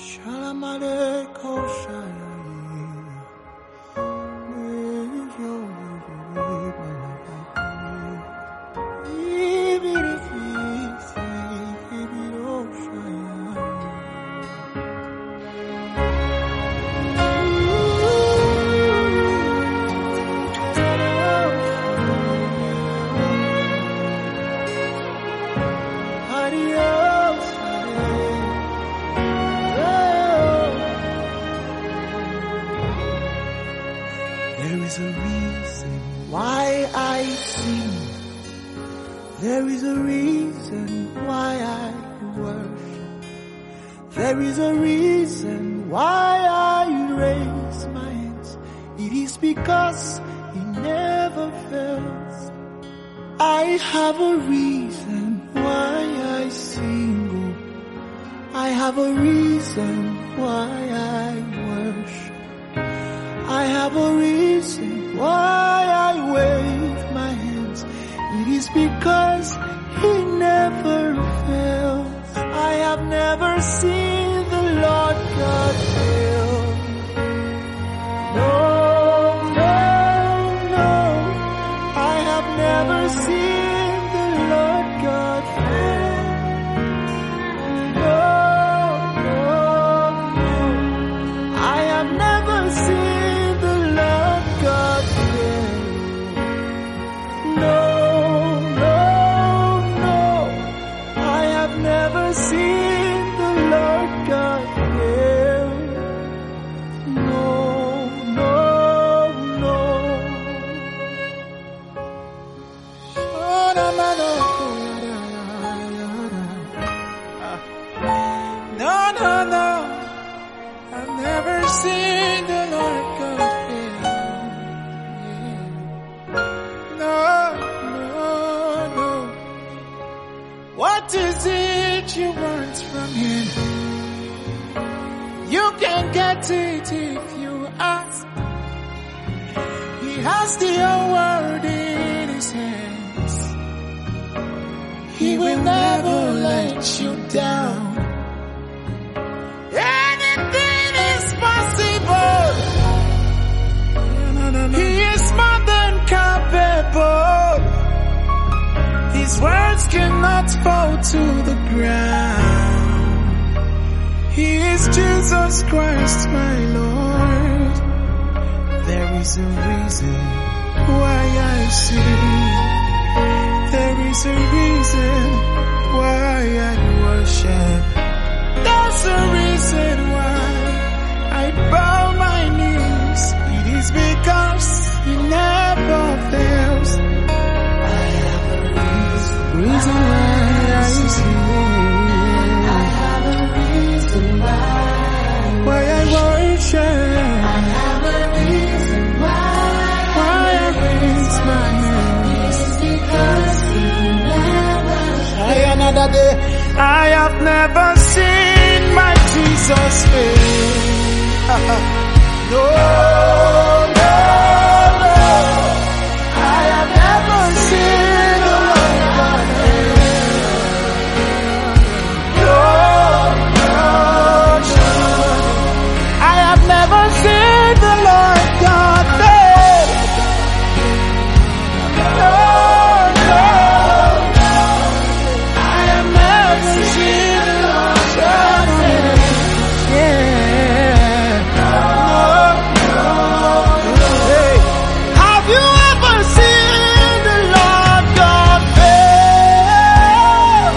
Shalamale Koshaya. There is a reason why I sing. There is a reason why I worship. There is a reason why I raise my hands. It is because He never fails. I have a reason why I sing. I have a reason why I worship. I have a reason why I wave my hands. It is because He never fails. I have never seen the Lord God fail. No, no, no. I have never seen the Lord God fail. No, no, no. I have never seen the Lord God fail. No, no, no. I have never seen the Lord God fail. No, no, no. No, no, no. I've never seen the Lord God fail. No, no, no. What is it you want from Him? You can get it if you ask. He has the whole world in His hands. He will never let you down. Anything is possible. He is more than capable. His words cannot fall to the ground. He is Jesus Christ, my Lord. There is a reason why I sing. There is a reason why I worship. There's a reason why I bow my knees. It is because He never fails. I have a reason why I sing. I have a reason why I worship. I have a reason why I raise my hands. It is because He never fails. Another day, I have never seen my Jesus fail. No, no, no. I have never seen the Lord God fail. No, no, no. I have never seen the Lord God fail. No, no, no. I have never seen the Lord God fail. Yeah. No, no. Hey. Have you ever seen the Lord God fail?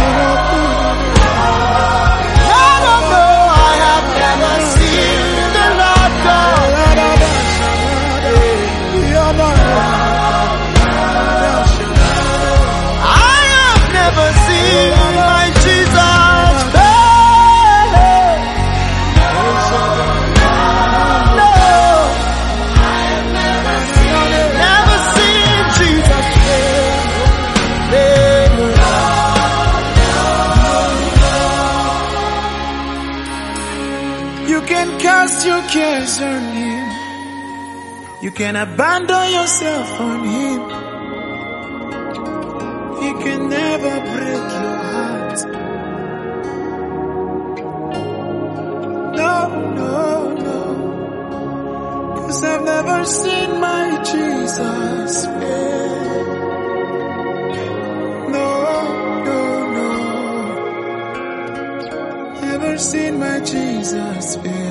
No, no, no. I have never seen the Lord God fail. I have never seen my Jesus fail. No, I have never seen Jesus fail. You can cast your cares on Him. You can abandon yourself on Him. He can never break your heart. Never seen my Jesus fail. No, no, no. Never seen my Jesus fail.